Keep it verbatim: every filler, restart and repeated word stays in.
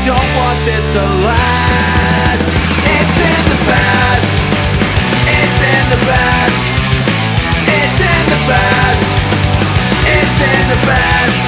don't want this to last. It's in the past. It's in the past. It's in the past. It's in the past.